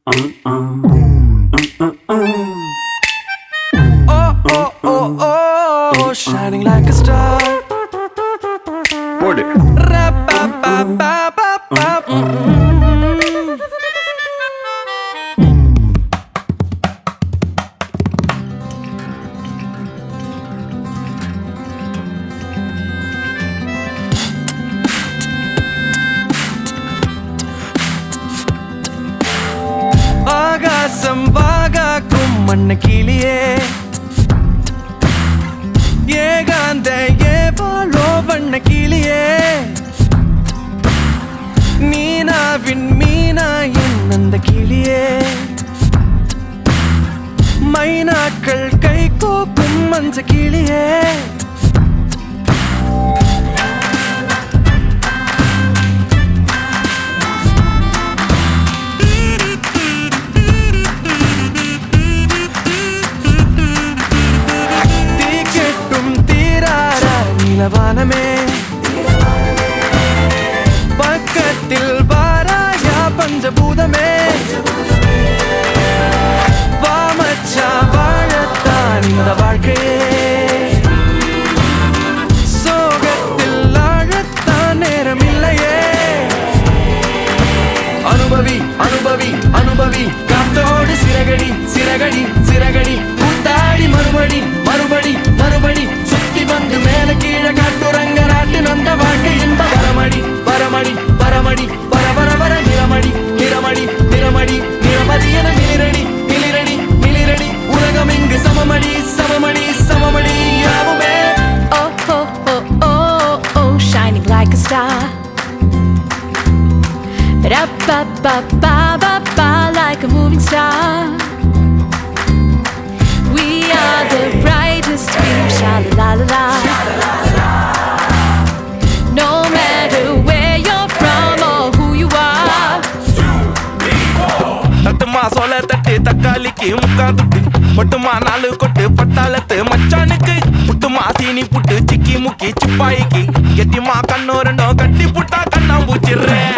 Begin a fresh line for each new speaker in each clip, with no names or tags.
Oh, shining like a star.
What?
ஆகாசம் வாகாக்கும் மண்ண கிளியே ஏகாந்த ஏவாளோ வண்ண கிளியே நீனாவின் மீனா என் அந்த கிளியே மைனாக்கள் கை கோக்கும் மஞ்ச கிளியே வானமே பக்கத்தில் வாராயா பஞ்சபூதமே வாமச்சா வாழத்தான் இந்த வாழ்க்கையே சோகத்தில் ஆழத்தான் நேரம் இல்லையே அனுபவி அனுபவி அனுபவி காத்தோடு சிறகடி சிறகடி சிறகடி கூத்தாடி மறுபடி மறுபடி மறுபடி சுத்தி வந்து மேல கீழே காட்டுறங்க நாட்டு நந்த வாழ்க்கை என்ப வரமடி வரமடி வரமடி வர வர வர நிறமடி நிறமடி நிறமடி நிறமதி என மிளிரடி மிளிரடி மிளிரடி உலகம் இங்கு சமமடி சமமடி சமமடி யாவுமே
Oh, oh, oh, oh, oh, shining like a star. Ra-ba-ba-ba-ba-ba, like a moving star. We are the brightest beam, sha-la-la-la-la. No matter where you're from or who you are.
தட்டுமா சோள தட்டு தக்காளிக்கு முக்கா துட்டு பொட்டுமா நாலு கொட்டு பட்டாளத்து மச்சானுக்கு புட்டுமா சீனி புட்டு சிக்கி முக்கி சிப்பாய்க்கு கெட்டிமா கண்ணோ ரெண்டும் கட்டி புட்டா கண்ணாம்பூச்சிடுறேன்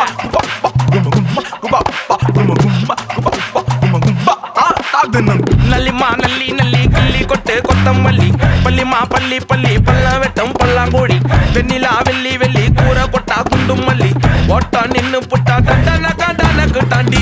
நல்லிமா நல்லி நல்லி கிள்ளி கொட்டு கொத்தமல்லி பள்ளிமா பள்ளி பள்ளி பல்ல வெட்டம் பல்லாங்கோடி வெண்ணிலா வெள்ளி வெள்ளி கூற கொட்டா குண்டும் மல்லி ஓட்டா நின்னு புட்டா கண்டன கண்டனக்கு தாண்டி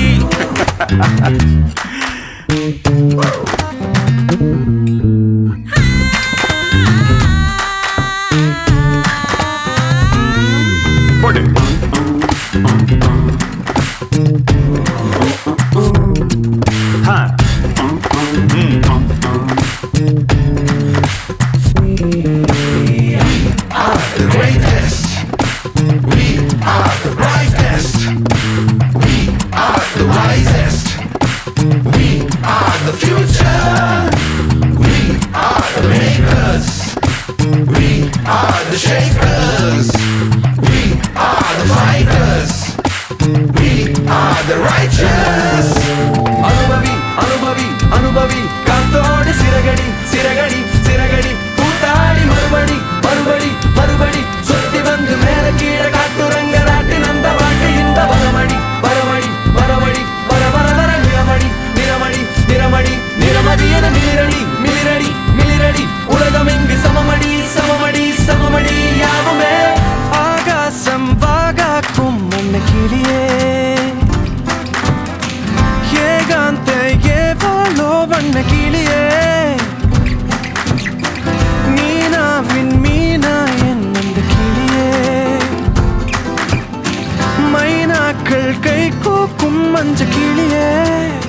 The future, we are the makers, we are the shakers, we are the fighters, we are the righteous.
அனுபவி அனுபவி அனுபவி காத்தோடு சிறகடி சிறகடி சிறகடி கூத்தாடி மறுபடி மறுபடி மறுபடி சுத்தி வந்து மேல கீழே காட்டுறங்க நாட்டு நந்த வாழ்க்கை இந்த வரமடி வரமடி வரமடி வர வர வர நிறமடி நிறமடி நிறமடி நிறமதி என மிளிரடி மிளிரடி மிளிரடி உலகம் இங்கு சமமடி சமமடி சமமடி யாவுமே ஆகாசம் வாகாக்கும் மண்ண கிளியே ஏகாந்த ஏவாளோ வண்ண கிளியே நீனாவின் மீனா என் அந்த கிளியே மைனாக்கள் கை கோக்கும் மஞ்ச கிளியே